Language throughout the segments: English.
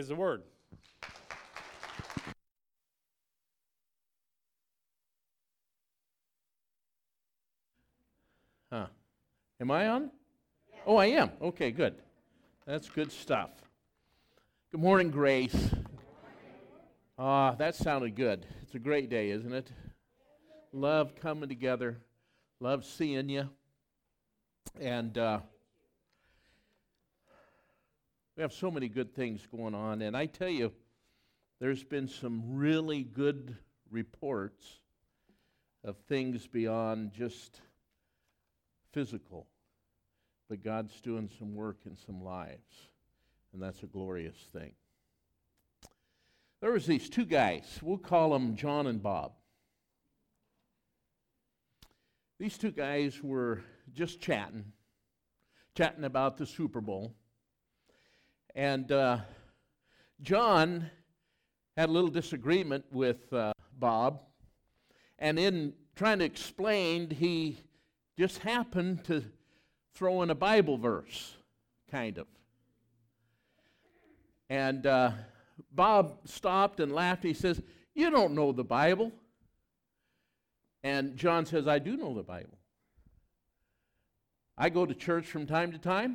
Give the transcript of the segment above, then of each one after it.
Is the word. Am I on? Yes. Oh, I am. Okay, good. That's good stuff. Good morning, Grace. That sounded good. It's a great day, isn't it? Love coming together. Love seeing you. And we have so many good things going on. And I tell you, there's been some really good reports of things beyond just physical. But God's doing some work in some lives. And that's a glorious thing. There was these two guys. We'll call them John and Bob. These two guys were just chatting about the Super Bowl. And John had a little disagreement with Bob. And in trying to explain, he just happened to throw in a Bible verse, kind of. And Bob stopped and laughed. He says, "You don't know the Bible." And John says, "I do know the Bible. I go to church from time to time,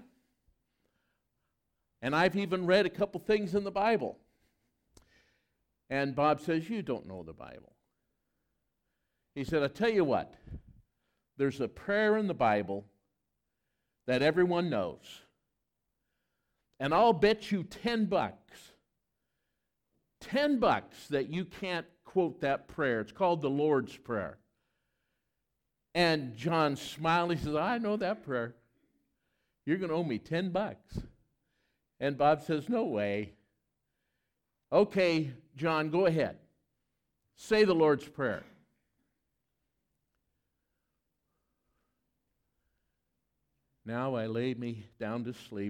and I've even read a couple things in the Bible." And Bob says, "You don't know the Bible." He said, "I tell you what, there's a prayer in the Bible that everyone knows. And I'll bet you $10 that you can't quote that prayer. It's called the Lord's Prayer." And John smiled. He says, "I know that prayer. You're going to owe me $10. And Bob says, "No way." "Okay, John, go ahead. Say the Lord's Prayer." "Now I lay me down to sleep.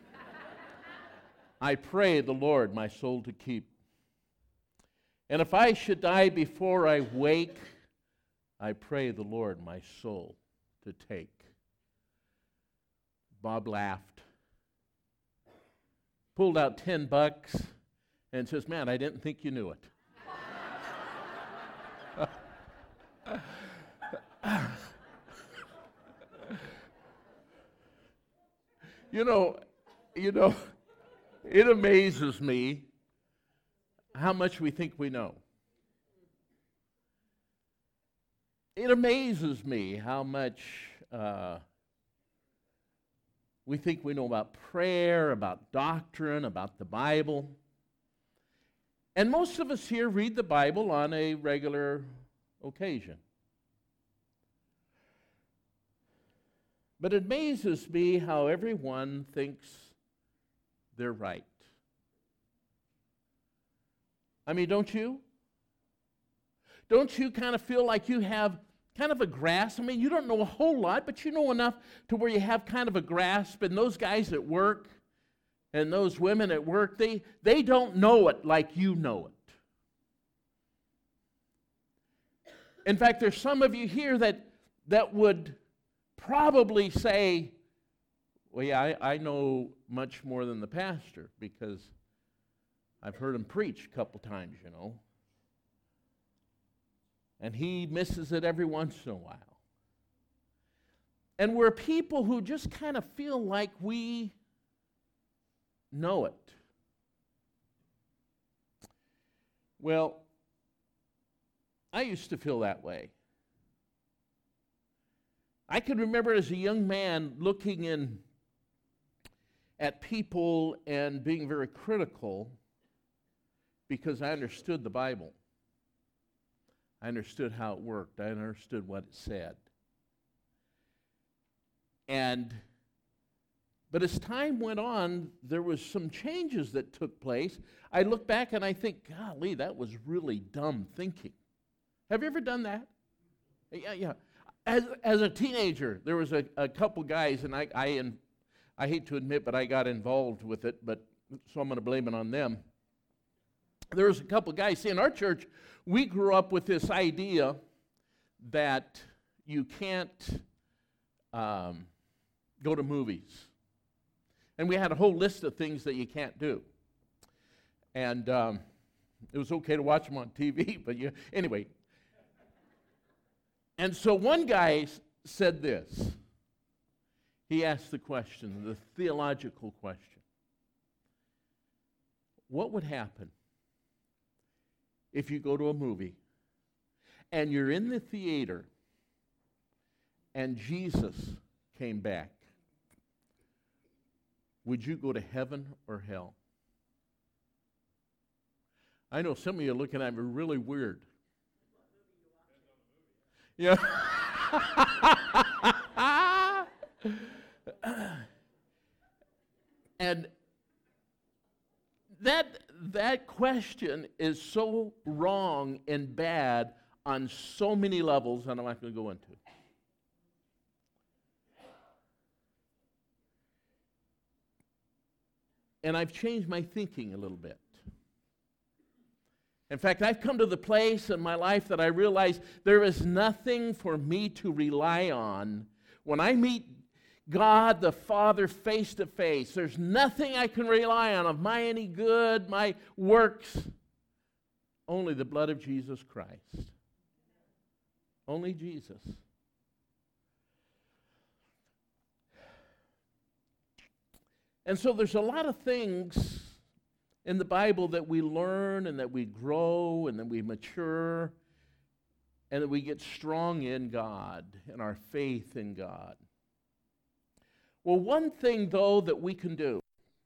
I pray the Lord my soul to keep. And if I should die before I wake, I pray the Lord my soul to take." Bob laughed, pulled out $10, and says, "Man, I didn't think you knew it." You know, it amazes me how much we think we know. It amazes me how much we think we know about prayer, about doctrine, about the Bible. And most of us here read the Bible on a regular occasion. But it amazes me how everyone thinks they're right. I mean, don't you? Don't you kind of feel like you have kind of a grasp? I mean, you don't know a whole lot, but you know enough to where you have kind of a grasp. And those guys at work and those women at work, they don't know it like you know it. In fact, there's some of you here that would probably say, "Well, yeah, I know much more than the pastor because I've heard him preach a couple times, you know. And he misses it every once in a while." And we're people who just kind of feel like we know it. Well, I used to feel that way. I can remember as a young man looking in at people and being very critical because I understood the Bible. I understood how it worked. I understood what it said. But as time went on, there was some changes that took place. I look back and I think, golly, that was really dumb thinking. Have you ever done that? Yeah. As a teenager, there was a couple guys, and I hate to admit, but I got involved with it, so I'm going to blame it on them. There was a couple guys. See, in our church, we grew up with this idea that you can't go to movies. And we had a whole list of things that you can't do. And it was okay to watch them on TV, but anyway. And so one guy said this. He asked the question, the theological question. What would happen if you go to a movie and you're in the theater and Jesus came back? Would you go to heaven or hell? I know some of you are looking at me really weird. Yeah. And that question is so wrong and bad on so many levels, and I'm not going to go into. And I've changed my thinking a little bit. In fact, I've come to the place in my life that I realize there is nothing for me to rely on when I meet God the Father face to face. There's nothing I can rely on of my any good, my works. Only the blood of Jesus Christ. Only Jesus. And so there's a lot of things in the Bible that we learn and that we grow and that we mature and that we get strong in God and our faith in God. Well, one thing, though, that we can do,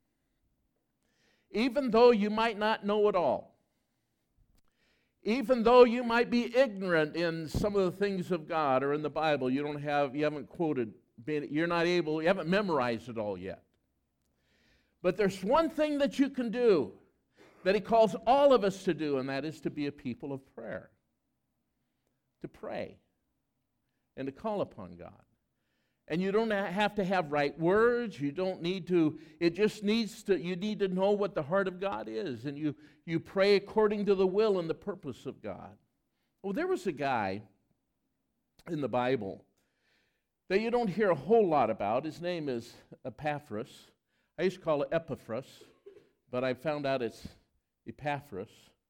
even though you might not know it all, even though you might be ignorant in some of the things of God or in the Bible, you haven't quoted, you haven't memorized it all yet. But there's one thing that you can do that He calls all of us to do, and that is to be a people of prayer. To pray and to call upon God. And you don't have to have right words. You don't need to, you need to know what the heart of God is. And you pray according to the will and the purpose of God. Well, there was a guy in the Bible that you don't hear a whole lot about. His name is Epaphras. I used to call it Epaphras, but I found out it's Epaphras.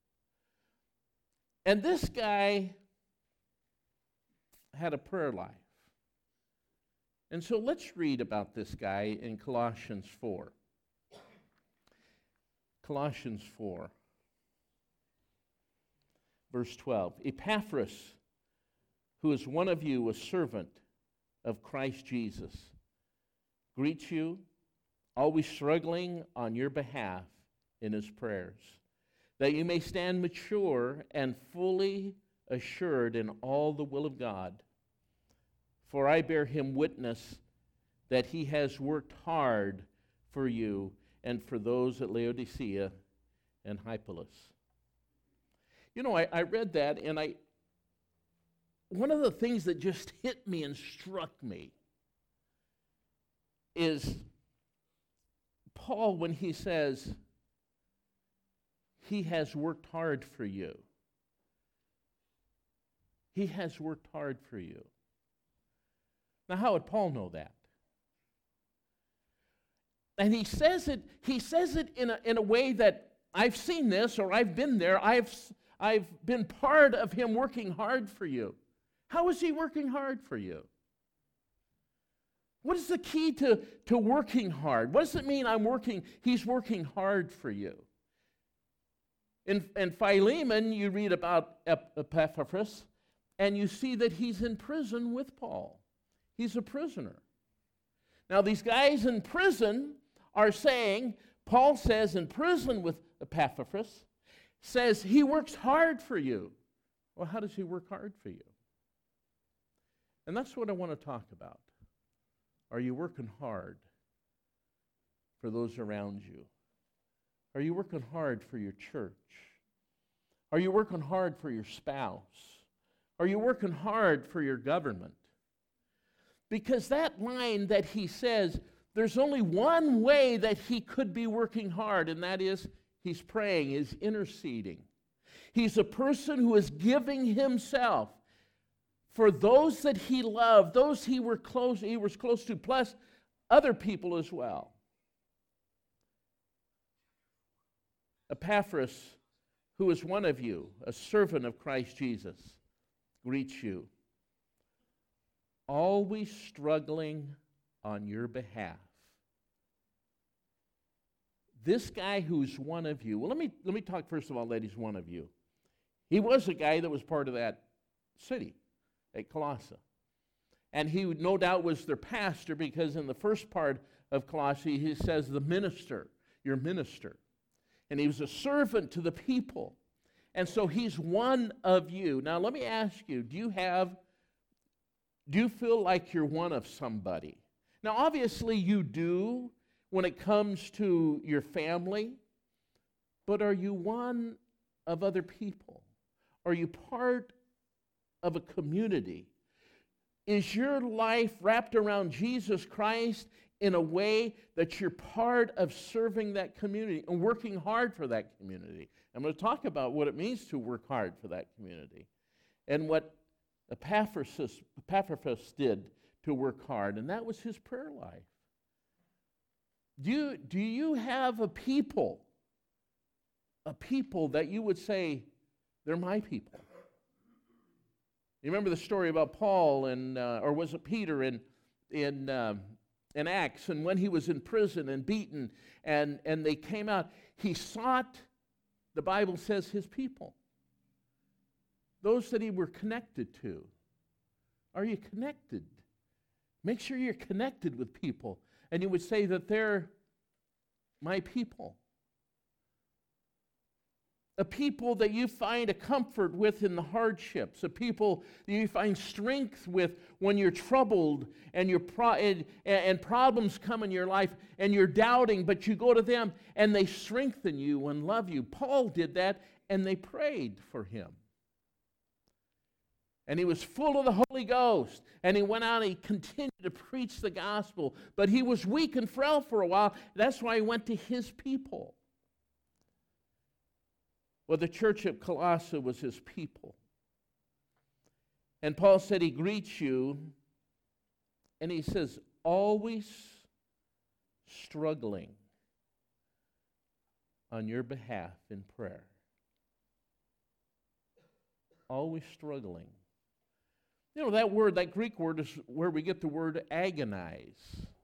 And this guy had a prayer life. And so let's read about this guy in Colossians 4. Colossians 4, verse 12. Epaphras, who is one of you, a servant of Christ Jesus, greets you, always struggling on your behalf in his prayers, that you may stand mature and fully assured in all the will of God. For I bear him witness that he has worked hard for you and for those at Laodicea and Hierapolis. You know, I read that, and one of the things that just hit me and struck me is Paul, when he says, he has worked hard for you. He has worked hard for you. Now, how would Paul know that? And he says it in a way that I've seen this, or I've been there. I've been part of him working hard for you. How is he working hard for you? What is the key to working hard? What does it mean he's working hard for you? In Philemon, you read about Epaphras, and you see that he's in prison with Paul. He's a prisoner. Now, these guys in prison are saying, Paul says in prison with Epaphras, says he works hard for you. Well, how does he work hard for you? And that's what I want to talk about. Are you working hard for those around you? Are you working hard for your church? Are you working hard for your spouse? Are you working hard for your government? Because that line that he says, there's only one way that he could be working hard, and that is he's praying, he's interceding. He's a person who is giving himself for those that he loved, those he was close to, plus other people as well. Epaphras, who is one of you, a servant of Christ Jesus, greets you, always struggling on your behalf. This guy who's one of you, well, let me talk first of all that he's one of you. He was a guy that was part of that city at Colossae. And he no doubt was their pastor, because in the first part of Colossae he says the minister, your minister. And he was a servant to the people. And so he's one of you. Now let me ask you, do you feel like you're one of somebody? Now obviously you do when it comes to your family, but are you one of other people? Are you part of a community? Is your life wrapped around Jesus Christ in a way that you're part of serving that community and working hard for that community? I'm going to talk about what it means to work hard for that community and what Epaphras did to work hard, and that was his prayer life. Do you have a people that you would say, they're my people? You remember the story about Paul or was it Peter in Acts, and when he was in prison and beaten and they came out, he sought, the Bible says, his people, those that he were connected to. Are you connected? Make sure you're connected with people, and you would say that they're my people. A people that you find a comfort with in the hardships, a people that you find strength with when you're troubled and and problems come in your life and you're doubting, but you go to them and they strengthen you and love you. Paul did that, and they prayed for him. And he was full of the Holy Ghost, and he went out and he continued to preach the gospel, but he was weak and frail for a while. That's why he went to his people. Well, the church at Colossae was his people. And Paul said he greets you, and he says, always struggling on your behalf in prayer. Always struggling. You know, that word, that Greek word, is where we get the word agonize.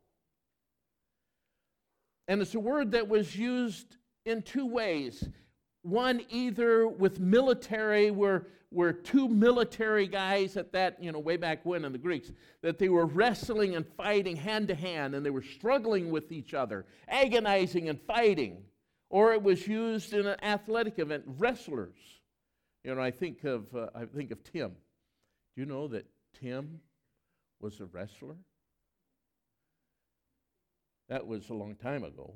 And it's a word that was used in two ways. One, either with military, where two military guys at that, way back when in the Greeks, that they were wrestling and fighting hand to hand, and they were struggling with each other, agonizing and fighting. Or it was used in an athletic event, wrestlers. I think of Tim. Do you know that Tim was a wrestler? That was a long time ago.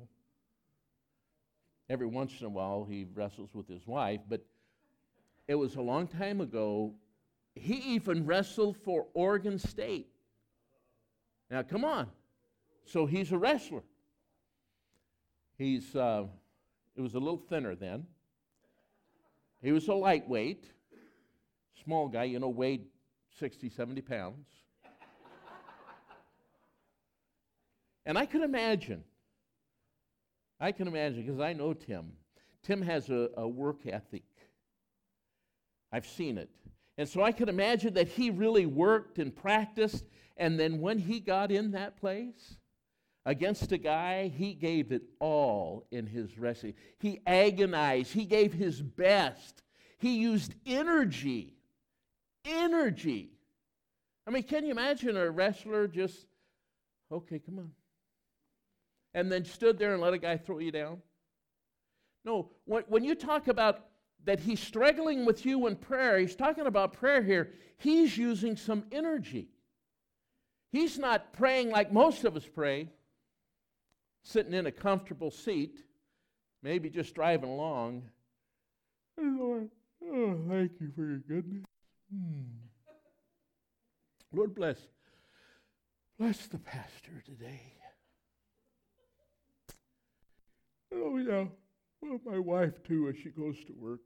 Every once in a while he wrestles with his wife, but it was a long time ago. He even wrestled for Oregon State. Now, come on. So he's a wrestler. It was a little thinner then. He was a lightweight, small guy, weighed 60, 70 pounds. And I can imagine, because I know Tim. Tim has a work ethic. I've seen it. And so I can imagine that he really worked and practiced, and then when he got in that place against a guy, he gave it all in his wrestling. He agonized. He gave his best. He used energy. Energy. I mean, can you imagine a wrestler just, okay, come on, and then stood there and let a guy throw you down? No, when you talk about that he's struggling with you in prayer, he's talking about prayer here. He's using some energy. He's not praying like most of us pray, sitting in a comfortable seat, maybe just driving along. Lord, thank you for your goodness. Lord, bless the pastor today. Oh, yeah. Well, my wife, too, as she goes to work.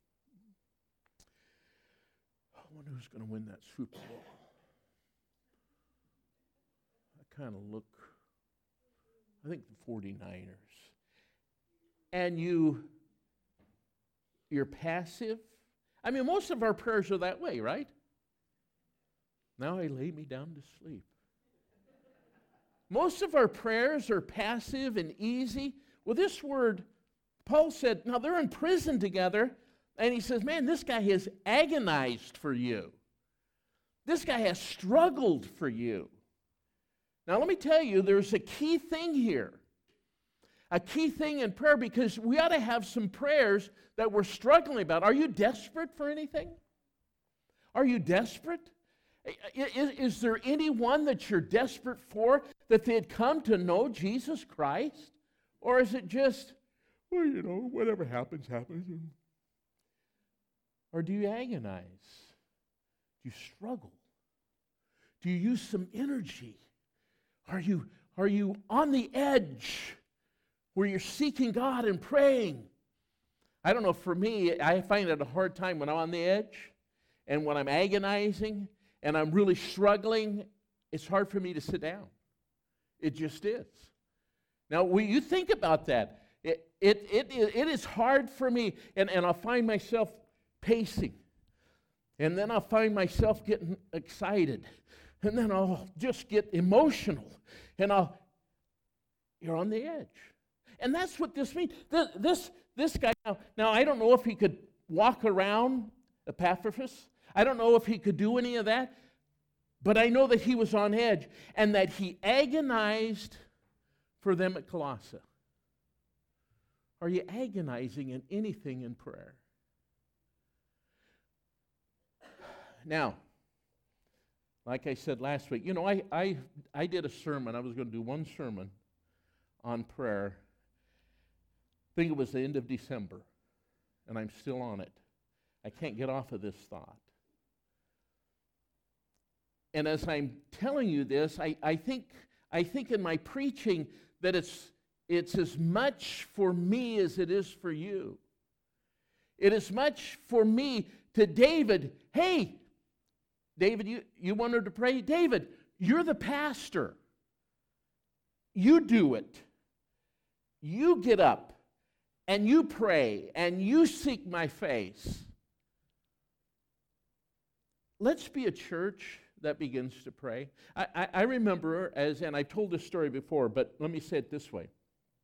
I wonder who's going to win that Super Bowl. I kind of look, I think the 49ers. And you you're passive. I mean, most of our prayers are that way, right? Now I lay me down to sleep. Most of our prayers are passive and easy. Well, this word, Paul said, now they're in prison together, and he says, man, this guy has agonized for you. This guy has struggled for you. Now, let me tell you, there's a key thing here. A key thing in prayer, because we ought to have some prayers that we're struggling about. Are you desperate for anything? Are you desperate? Is there anyone that you're desperate for, that they'd come to know Jesus Christ? Or is it just, well, you know, whatever happens, happens. Or do you agonize? Do you struggle? Do you use some energy? Are you on the edge where you're seeking God and praying? I don't know, for me, I find it a hard time when I'm on the edge and when I'm agonizing and I'm really struggling. It's hard for me to sit down. It just is. Now, when you think about that, it is hard for me, and I'll find myself pacing, and then I'll find myself getting excited, and then I'll just get emotional, and you're on the edge. And that's what this means. This guy, now I don't know if he could walk around Epaphras. I don't know if he could do any of that, but I know that he was on edge and that he agonized for them at Colossae. Are you agonizing in anything in prayer? Now, like I said last week, you know, I did a sermon. I was going to do one sermon on prayer. I think it was the end of December, and I'm still on it. I can't get off of this thought. And as I'm telling you this, I think in my preaching that it's as much for me as it is for you. It is much for me to David. Hey, David, you wanted to pray? David, you're the pastor. You do it. You get up and you pray and you seek my face. Let's be a church that begins to pray. I remember, and I've told this story before, but let me say it this way.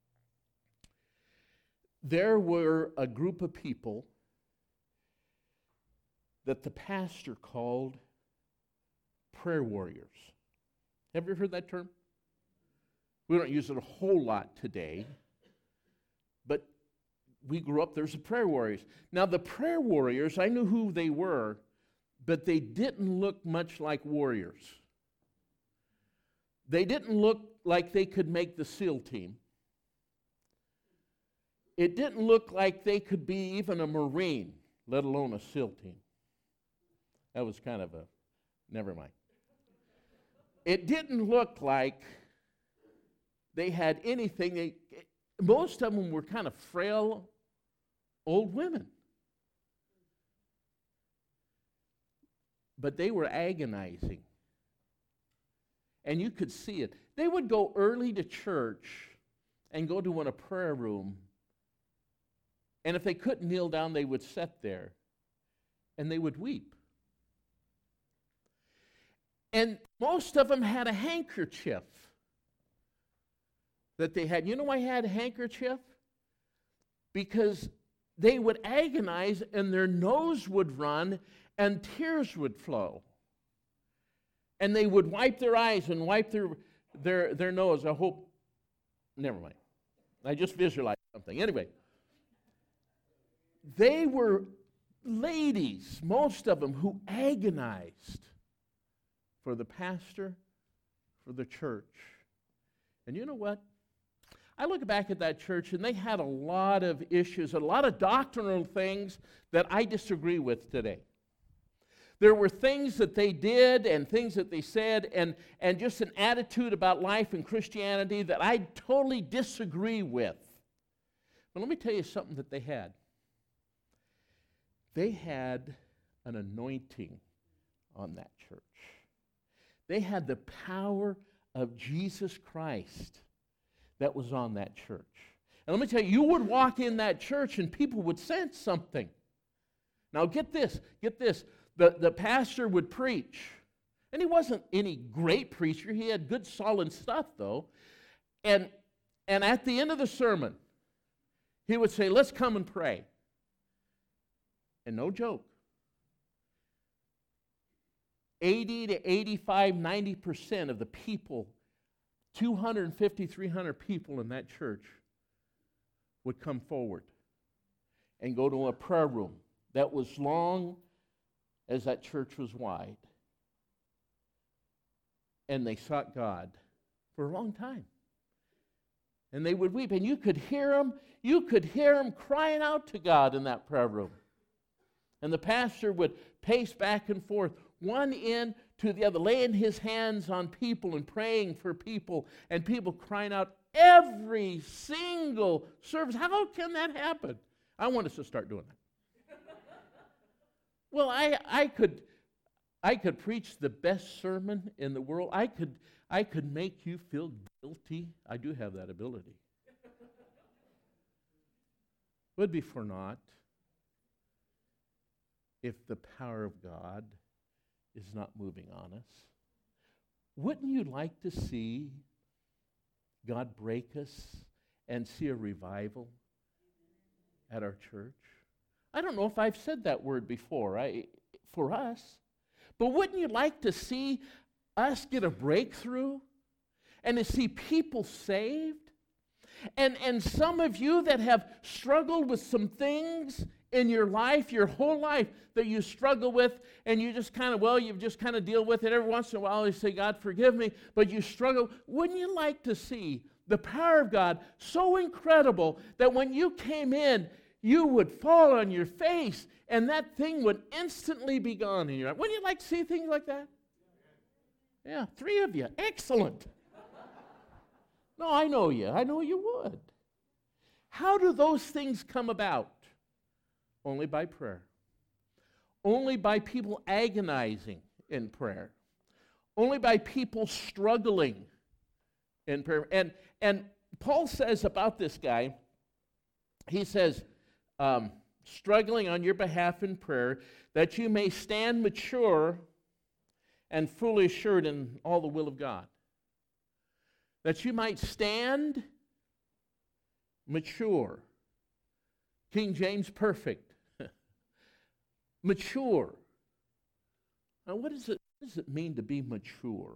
There were a group of people that the pastor called prayer warriors. Have you heard that term? We don't use it a whole lot today, but we grew up, there's the prayer warriors. Now, the prayer warriors, I knew who they were, but they didn't look much like warriors. They didn't look like they could make the SEAL team. It didn't look like they could be even a Marine, let alone a SEAL team. That was kind of a, never mind. It didn't look like they had anything. Most of them were kind of frail old women. But they were agonizing. And you could see it. They would go early to church and go to a prayer room. And if they couldn't kneel down, they would sit there and they would weep. And most of them had a handkerchief that they had. You know why I had a handkerchief? Because they would agonize and their nose would run and tears would flow. And they would wipe their eyes and wipe their nose. I hope, never mind. I just visualized something. Anyway, they were ladies, most of them, who agonized for the pastor, for the church. And you know what? I look back at that church, and they had a lot of issues, a lot of doctrinal things that I disagree with today. There were things that they did and things that they said and just an attitude about life and Christianity that I totally disagree with. But let me tell you something that they had. They had an anointing on that church. They had the power of Jesus Christ that was on that church. And let me tell you, you would walk in that church and people would sense something. Now get this. The pastor would preach. And he wasn't any great preacher. He had good, solid stuff, though. And at the end of the sermon, he would say, let's come and pray. And no joke, 80 to 85, 90% of the people, 250, 300 people in that church would come forward and go to a prayer room that was long as that church was wide. And they sought God for a long time. And they would weep, and you could hear them crying out to God in that prayer room. And the pastor would pace back and forth, one end to the other, laying his hands on people and praying for people, and people crying out every single service. How can that happen? I want us to start doing that. Well, I could preach the best sermon in the world. I could make you feel guilty. I do have that ability. Would be for naught if the power of God is not moving on us. Wouldn't you like to see God break us and see a revival at our church? I don't know if I've said that word before, for us. But wouldn't you like to see us get a breakthrough and to see people saved? And some of you that have struggled with some things in your life, your whole life, that you struggle with, and you just kind of, you just kind of deal with it every once in a while. You say, God, forgive me, but you struggle. Wouldn't you like to see the power of God so incredible that when you came in, you would fall on your face and that thing would instantly be gone in your life? Wouldn't you like to see things like that? Yeah, 3 of you. Excellent. No, I know you. I know you would. How do those things come about? Only by prayer. Only by people agonizing in prayer. Only by people struggling in prayer. And Paul says about this guy, he says, struggling on your behalf in prayer, that you may stand mature and fully assured in all the will of God. That you might stand mature. King James, perfect. Mature. Now, what does it mean to be mature?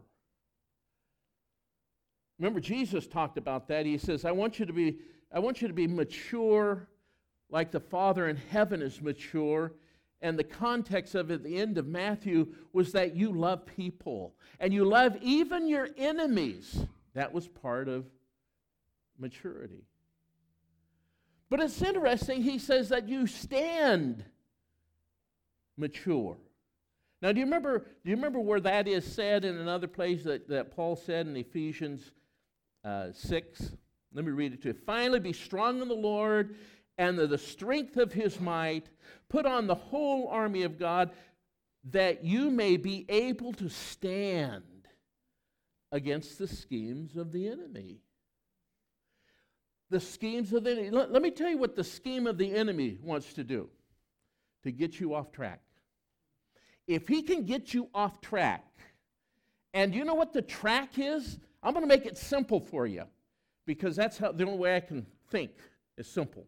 Remember, Jesus talked about that. He says, I want you to be mature like the Father in heaven is mature. And the context of it at the end of Matthew was that you love people. And you love even your enemies. That was part of maturity. But it's interesting, he says that you stand mature. Now, do you remember where that is said in another place that Paul said in Ephesians 6? Let me read it to you. Finally, be strong in the Lord and the strength of his might. Put on the whole army of God, that you may be able to stand against the schemes of the enemy. The schemes of the enemy. Let me tell you what the scheme of the enemy wants to do. To get you off track. If he can get you off track, and you know what the track is? I'm going to make it simple for you, because that's the only way I can think is simple.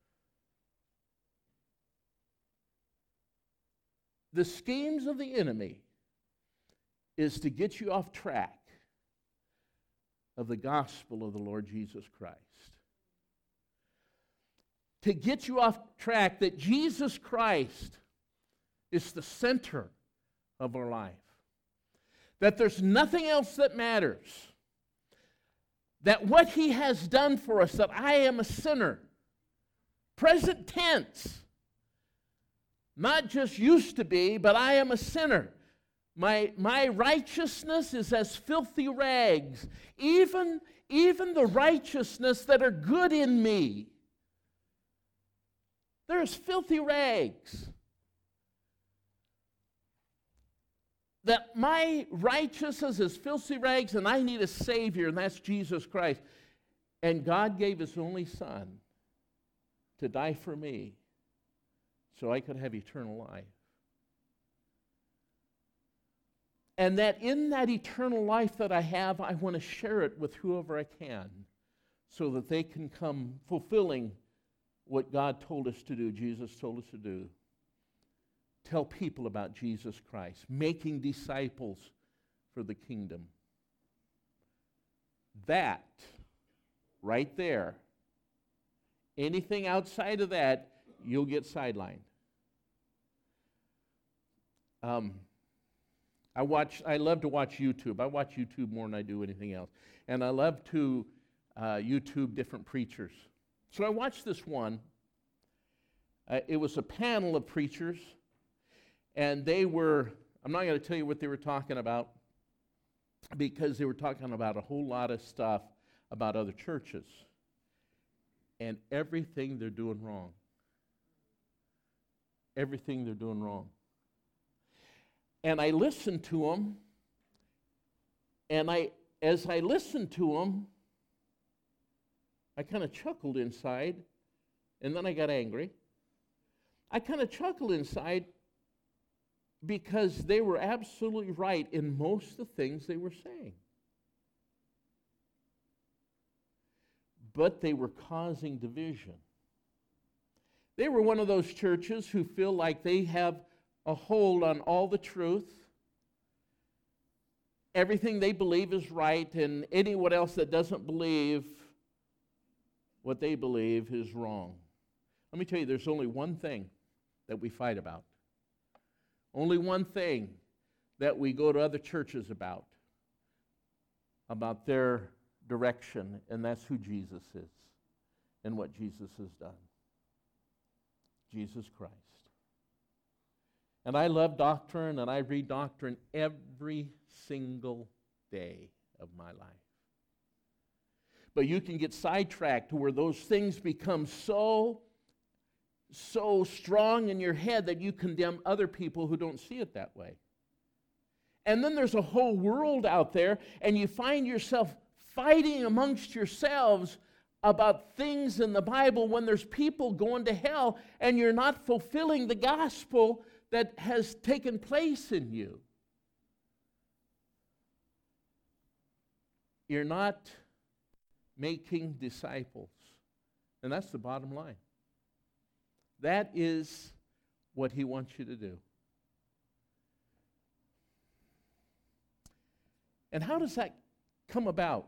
The schemes of the enemy is to get you off track of the gospel of the Lord Jesus Christ. To get you off track that Jesus Christ is the center of our life. That there's nothing else that matters. That what he has done for us, that I am a sinner. Present tense. Not just used to be, but I am a sinner. My righteousness is as filthy rags. Even the righteousness that are good in me, they're as filthy rags. That my righteousness is filthy rags, and I need a Savior, and that's Jesus Christ. And God gave His only Son to die for me so I could have eternal life. And that in that eternal life that I have, I want to share it with whoever I can so that they can come fulfilling what God told us to do, Jesus told us to do. Tell people about Jesus Christ, making disciples for the kingdom. That, right there, anything outside of that, you'll get sidelined. I love to watch YouTube. I watch YouTube more than I do anything else. And I love to YouTube different preachers. So I watched this one. It was a panel of preachers, and they were, I'm not going to tell you what they were talking about, because they were talking about a whole lot of stuff about other churches and everything they're doing wrong. Everything they're doing wrong. And I listened to them, and as I listened to them, I kind of chuckled inside, and then I got angry. I kind of chuckled inside because they were absolutely right in most of the things they were saying. But they were causing division. They were one of those churches who feel like they have a hold on all the truth. Everything they believe is right, and anyone else that doesn't believe what they believe is wrong. Let me tell you, there's only one thing that we fight about. Only one thing that we go to other churches about their direction, and that's who Jesus is and what Jesus has done. Jesus Christ. And I love doctrine, and I read doctrine every single day of my life. But you can get sidetracked to where those things become so strong in your head that you condemn other people who don't see it that way. And then there's a whole world out there, and you find yourself fighting amongst yourselves about things in the Bible when there's people going to hell, and you're not fulfilling the gospel that has taken place in you. You're not making disciples. And that's the bottom line. That is what He wants you to do. And how does that come about?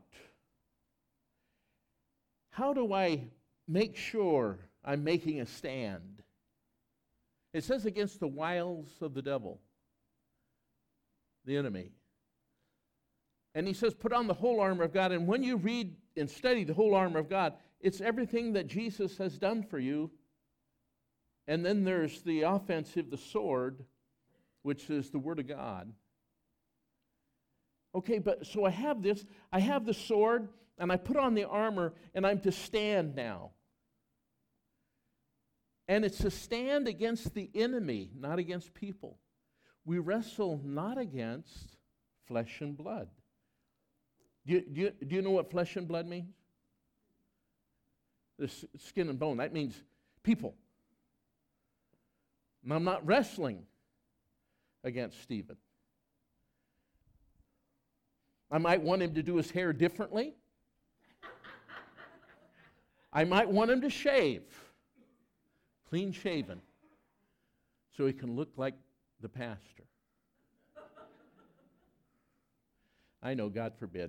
How do I make sure I'm making a stand? It says against the wiles of the devil, the enemy. And he says, put on the whole armor of God. And when you read and study the whole armor of God, it's everything that Jesus has done for you. And then there's the offensive, the sword, which is the Word of God. Okay, but so I have the sword, and I put on the armor, and I'm to stand now. And it's to stand against the enemy, not against people. We wrestle not against flesh and blood. Do you know what flesh and blood means? The skin and bone. That means people. And I'm not wrestling against Stephen. I might want him to do his hair differently. I might want him to shave, clean shaven, so he can look like the pastor. I know, God forbid.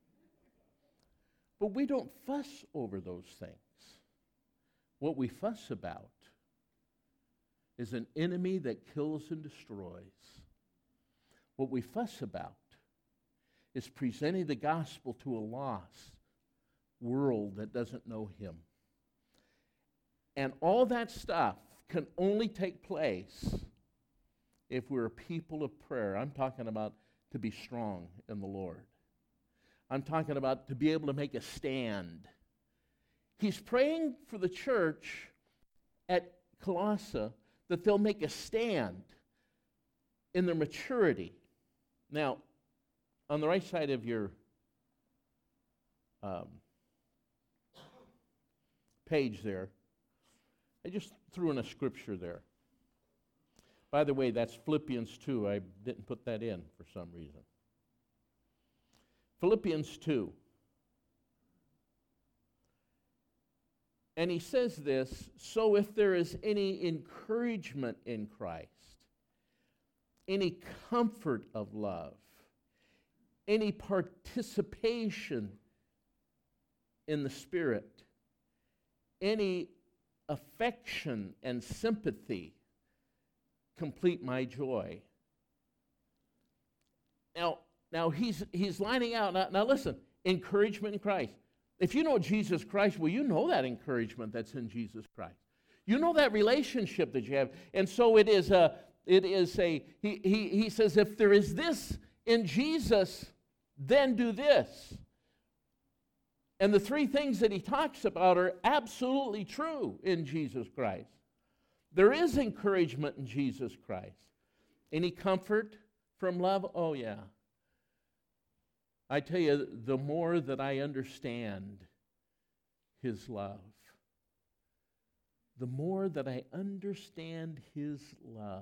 But we don't fuss over those things. What we fuss about is an enemy that kills and destroys. What we fuss about is presenting the gospel to a lost world that doesn't know Him. And all that stuff can only take place if we're a people of prayer. I'm talking about to be strong in the Lord. I'm talking about to be able to make a stand. He's praying for the church at Colossae that they'll make a stand in their maturity. Now, on the right side of your page there, I just threw in a scripture there. By the way, that's Philippians 2. I didn't put that in for some reason. Philippians 2. And he says this, so if there is any encouragement in Christ, any comfort of love, any participation in the Spirit, any affection and sympathy, complete my joy. Now he's lining out. Now listen, encouragement in Christ. If you know Jesus Christ, well, you know that encouragement that's in Jesus Christ. You know that relationship that you have. And so he says, if there is this in Jesus, then do this. And the three things that he talks about are absolutely true in Jesus Christ. There is encouragement in Jesus Christ. Any comfort from love? Oh, yeah. I tell you, the more that I understand his love, the more that I understand his love,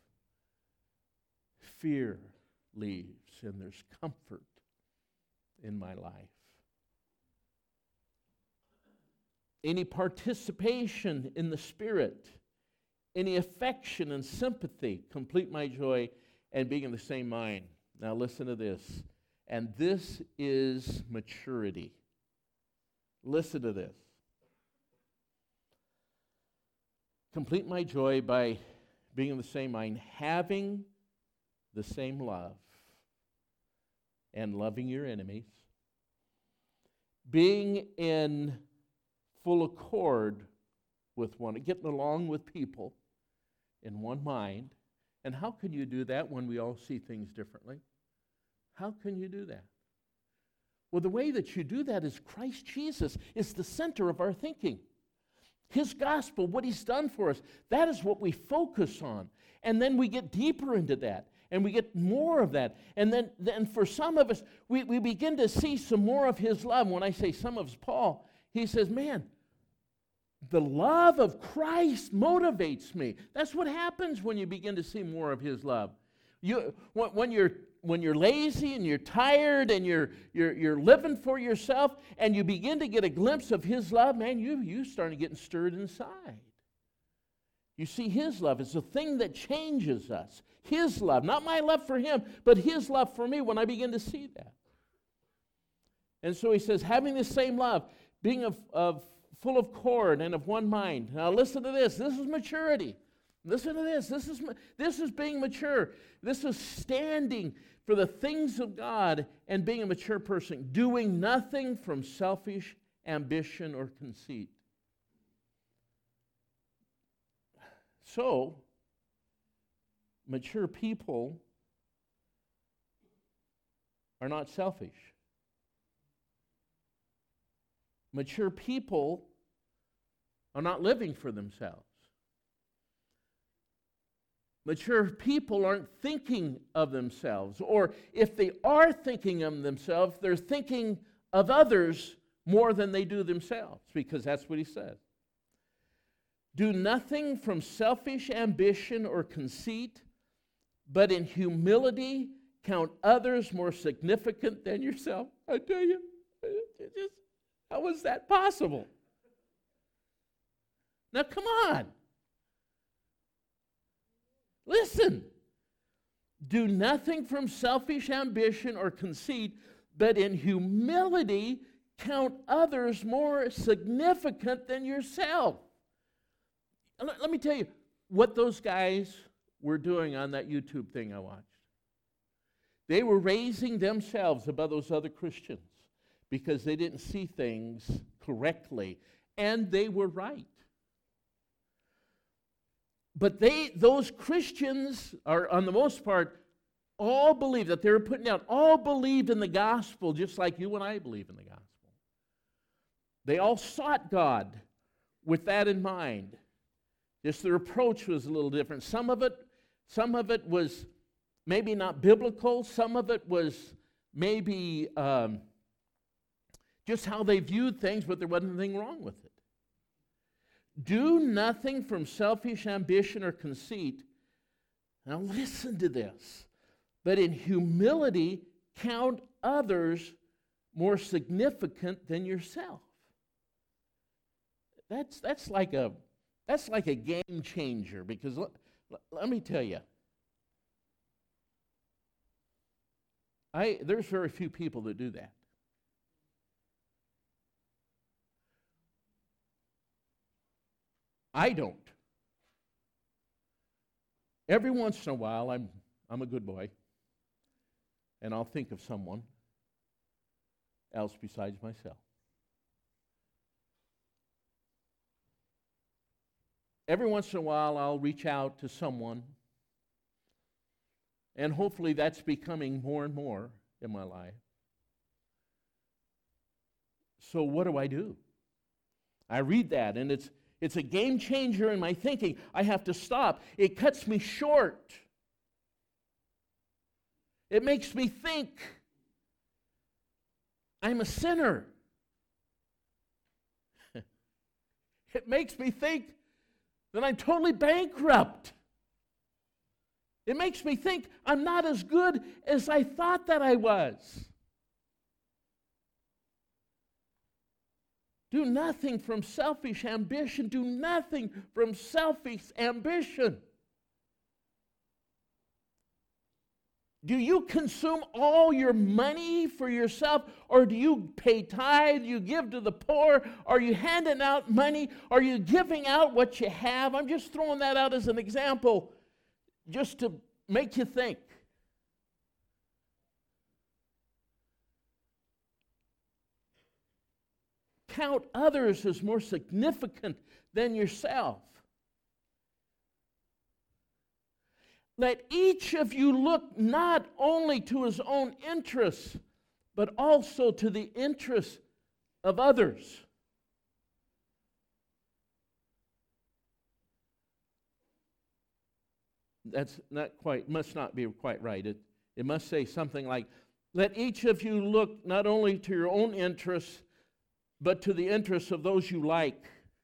fear leaves and there's comfort in my life. Any participation in the Spirit, any affection and sympathy, complete my joy and being in the same mind. Now listen to this. And this is maturity. Listen to this. Complete my joy by being in the same mind, having the same love, and loving your enemies, being in full accord with one, getting along with people in one mind. And how can you do that when we all see things differently? How can you do that? Well, the way that you do that is Christ Jesus is the center of our thinking. His gospel, what he's done for us, that is what we focus on. And then we get deeper into that, and we get more of that. And then for some of us, we begin to see some more of his love. When I say some of us, Paul, he says, man, the love of Christ motivates me. That's what happens when you begin to see more of his love. When you're lazy and you're tired and you're living for yourself and you begin to get a glimpse of his love, man, you start getting stirred inside. You see, his love is the thing that changes us. His love, not my love for him, but his love for me when I begin to see that. And so he says, having the same love, being of full of accord and of one mind. Now listen to this. This is maturity. Listen to this. This is being mature. This is standing for the things of God and being a mature person, doing nothing from selfish ambition or conceit. So, mature people are not selfish. Mature people are not living for themselves. Mature people aren't thinking of themselves, or if they are thinking of themselves, they're thinking of others more than they do themselves, because that's what he says. Do nothing from selfish ambition or conceit, but in humility count others more significant than yourself. I tell you, how is that possible? Now, come on. Listen. Do nothing from selfish ambition or conceit, but in humility count others more significant than yourself. Let me tell you what those guys were doing on that YouTube thing I watched. They were raising themselves above those other Christians because they didn't see things correctly, and they were right. But those Christians are, on the most part, all believed that they were putting out, all believed in the gospel just like you and I believe in the gospel. They all sought God with that in mind. Just their approach was a little different. Some of it was maybe not biblical. Some of it was maybe just how they viewed things, but there wasn't anything wrong with it. Do nothing from selfish ambition or conceit. Now listen to this. But in humility, count others more significant than yourself. That's like a game changer, because let me tell you, there's very few people that do that. I don't. Every once in a while, I'm a good boy, and I'll think of someone else besides myself. Every once in a while, I'll reach out to someone, and hopefully that's becoming more and more in my life. So what do? I read that, and it's a game changer in my thinking. I have to stop. It cuts me short. It makes me think I'm a sinner. It makes me think that I'm totally bankrupt. It makes me think I'm not as good as I thought that I was. Do nothing from selfish ambition. Do nothing from selfish ambition. Do you consume all your money for yourself, or do you pay tithe, you give to the poor? Are you handing out money? Are you giving out what you have? I'm just throwing that out as an example, just to make you think. Count others as more significant than yourself. Let each of you look not only to his own interests, but also to the interests of others. That's not quite, must not be quite right. It must say something like, let each of you look not only to your own interests, but to the interests of those you like,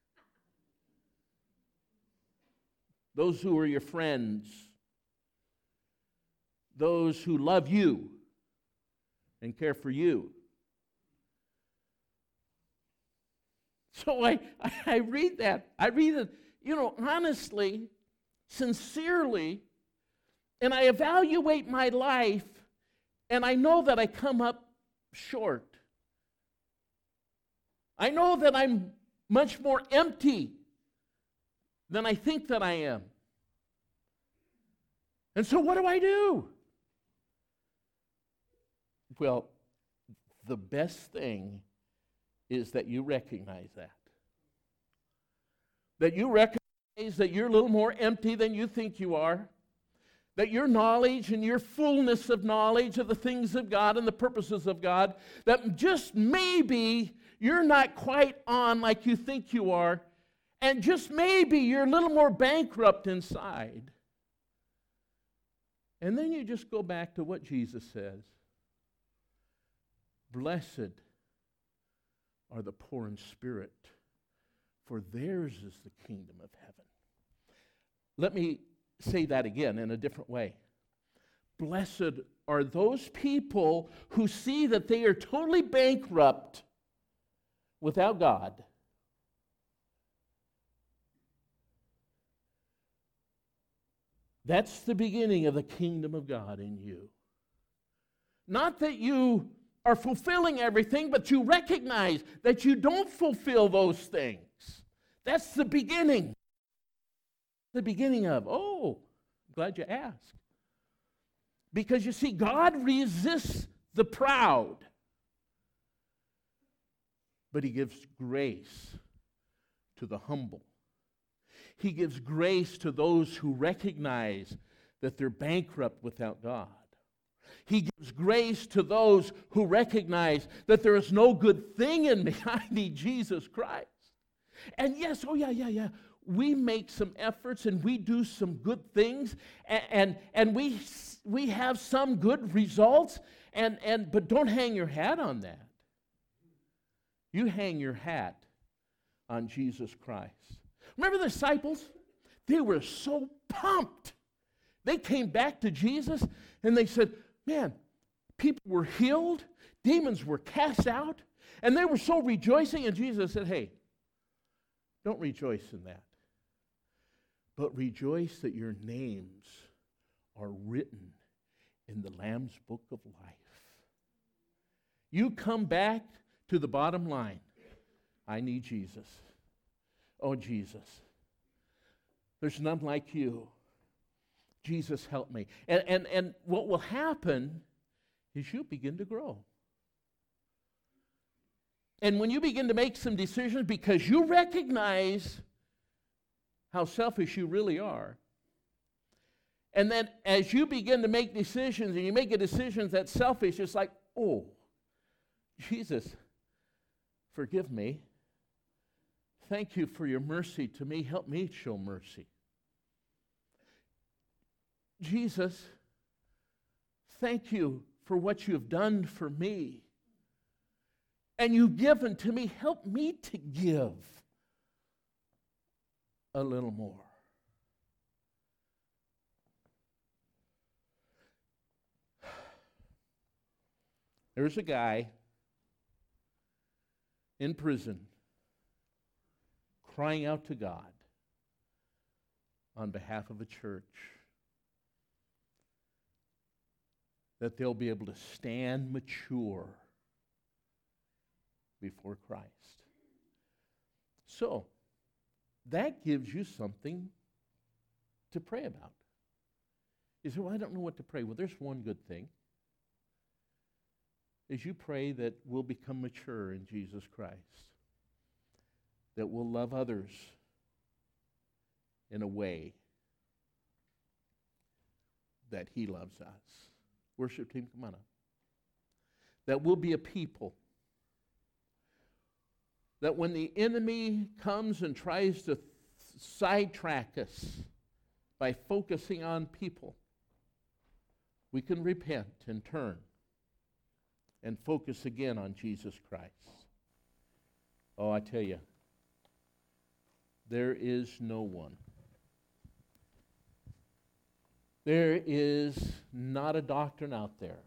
those who are your friends, those who love you and care for you. So I read that. I read it, honestly, sincerely, and I evaluate my life, and I know that I come up short. I know that I'm much more empty than I think that I am. And so what do? Well, the best thing is that you recognize that. That you recognize that you're a little more empty than you think you are. That your knowledge and your fullness of knowledge of the things of God and the purposes of God, that just maybe you're not quite on like you think you are, and just maybe you're a little more bankrupt inside. And then you just go back to what Jesus says. Blessed are the poor in spirit, for theirs is the kingdom of heaven. Let me say that again in a different way. Blessed are those people who see that they are totally bankrupt without God. That's the beginning of the kingdom of God in you. Not that you are fulfilling everything, but you recognize that you don't fulfill those things. That's the beginning. The beginning of, I'm glad you asked. Because you see, God resists the proud, but He gives grace to the humble. He gives grace to those who recognize that they're bankrupt without God. He gives grace to those who recognize that there is no good thing in me. I need Jesus Christ. And yes, we make some efforts and we do some good things, and we have some good results, but don't hang your hat on that. You hang your hat on Jesus Christ. Remember the disciples? They were so pumped. They came back to Jesus and they said, man, people were healed, demons were cast out, and they were so rejoicing. And Jesus said, hey, don't rejoice in that, but rejoice that your names are written in the Lamb's book of life. You come back to the bottom line. I need Jesus. Oh, Jesus. There's none like you. Jesus, help me. And what will happen is you begin to grow. And when you begin to make some decisions because you recognize how selfish you really are, and then as you begin to make decisions and you make a decision that's selfish, it's like, oh, Jesus, forgive me. Thank you for your mercy to me. Help me show mercy. Jesus, thank you for what you have done for me. And you've given to me. Help me to give a little more. There's a guy in prison crying out to God on behalf of a church that they'll be able to stand mature before Christ. So, that gives you something to pray about. You say, well, I don't know what to pray. Well, there's one good thing. Is you pray that we'll become mature in Jesus Christ. That we'll love others in a way that He loves us. Worship team, come on up. That we'll be a people that when the enemy comes and tries to sidetrack us by focusing on people, we can repent and turn and focus again on Jesus Christ. Oh, I tell you, there is no one. There is not a doctrine out there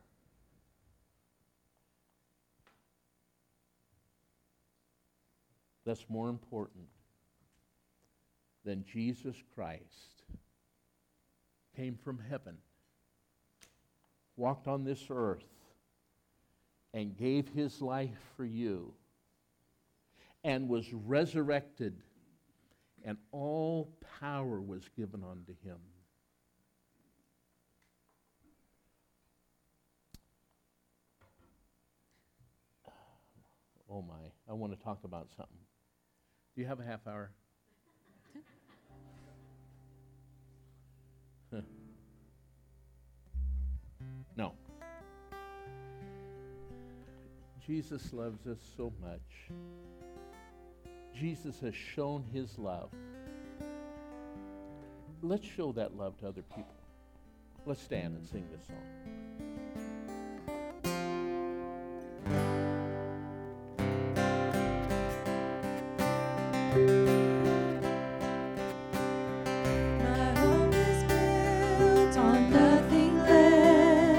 that's more important than Jesus Christ came from heaven, walked on this earth, and gave His life for you, and was resurrected, and all power was given unto Him. Oh my, I want to talk about something. Do you have a half hour? No. Jesus loves us so much. Jesus has shown His love. Let's show that love to other people. Let's stand and sing this song.